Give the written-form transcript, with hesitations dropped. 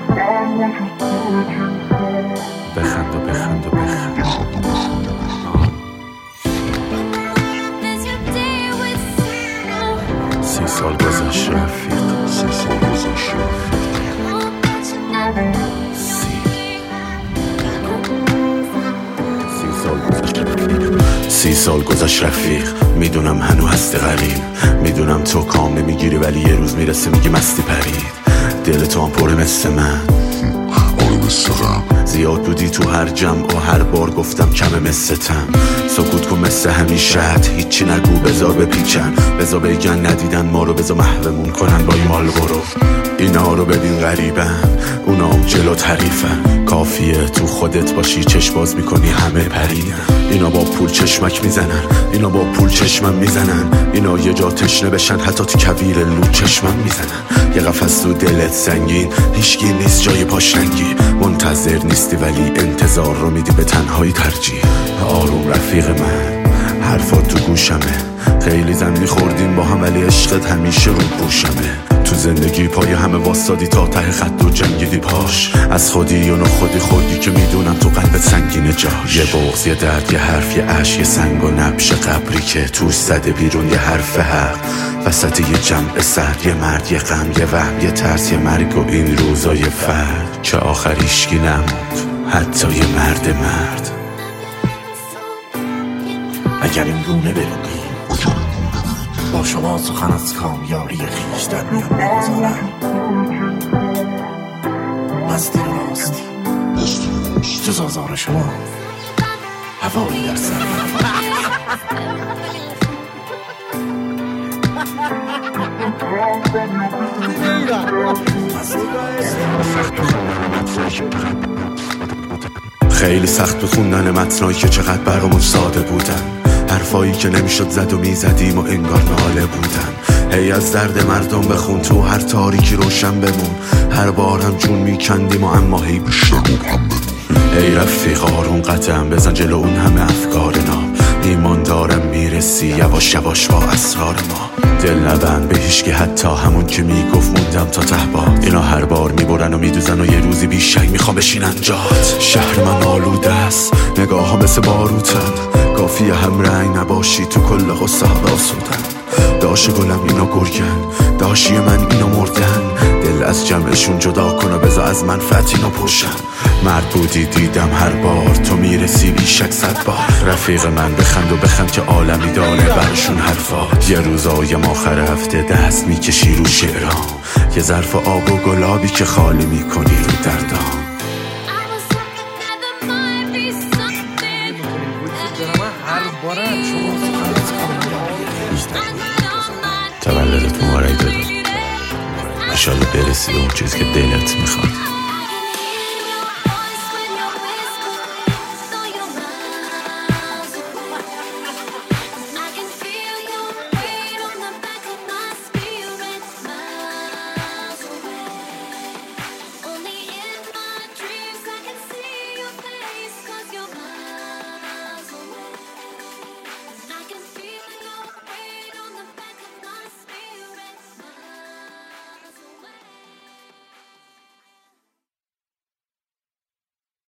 بخند و بخند و بخند. 30 سال گذشت رفیق، 30 سال گذشت رفیق. 30 سال گذشت رفیق. میدونم هنو هستی غریب، میدونم تو کام نمیگیری ولی یه روز میرسه میگی مستی پرید. دل تو هم پره مثل من، آره مثل غم. زیاد بودی تو هر جمع و هر بار گفتم کمه مثل تم. سکوت کن مثل همیشت، هیچی نگو بذار بپیچن، بذار بگن ندیدن ما رو، بذار محومون کنن با این مال برو. اینا رو ببین غریبن، اونا هم جلو حریفن. کافیه تو خودت باشی چشم باز میکنی همه پریدن. اینا با پول چشمک میزنن، اینا با پول چشمم میزنن. اینا یه جا تشنه بشن حتی تو کویر لو چشمم میزنن. یه قفس تو دلت سنگین، هیچکی نیست جای پاشنگی. منتظر نیستی ولی انتظار رو میدی به تنهایی ترجیح. آروم رفیق من، حرفات تو گوشمه. خیلی زن میخوردیم با هم ولی عشقت همیشه رو پوشمه. تو زندگی پای همه واسادی تا ته خط و جنگیدی پاش. از خودی یا نخودی خوردی که میدونم تو قلبت سنگینه جاش. یه بغض، یه درد، یه حرف، یه عشق، یه سنگ و نبش قبری که توش زده بیرون یه حرف حق. وسط یه جمع سرد، یه مرد، یه غم، یه وهم، یه ترس، یه مرگ و این روزای فرد که آخریش کی نموند، حتی یه مرد. اگر این گونه برونی با شما سخن از کامیاری خیشتن میان بگذارم. مستی راستی جز آزار شما هوایی در سر. خیلی سخت بود خوندن متنایی که چقدر برامون ساده بودن. حرفایی که نمیشد زد و میزدیم و انگار ناله بودن. هی از درد مردم بخون تو هر تاریکی روشن بمون. هر بار هم جون میکندیم و اما هی بیشتر هم بمون. ای رفیق آروم قدم بزن جلو اون همه افکار نام. ایمان دارم میرسی یواش یواش با اسرار ما. دل نبند به هیچ که حتی همون که میگفت موندم تا ته باد. اینا هر بار میبرن و میدوزن و یه روزی بیشک میخوام بشینن جات. شهر من آلوده است، نگاه ها مثل باروتن. کافیه هم رنگ نباشی تو کل قصه ها آسودن. داش گلم اینا گرگن، داشی من اینا مردن. دل از جمعشون جدا کن و بذار از من فتینا پوشن. مرد بودی دیدم هر بار تو میرسی بیشک 100 بار. رفیق من بخند و بخند که عالمی داره برشون حرفات. یه روزایم آخر هفته دست میکشی رو شعرام. یه ظرف آب و گلابی که خالی میکنی رو دردام. تولدت مبارک دادم، انشالله برسی به اون چیز که دلت میخواد.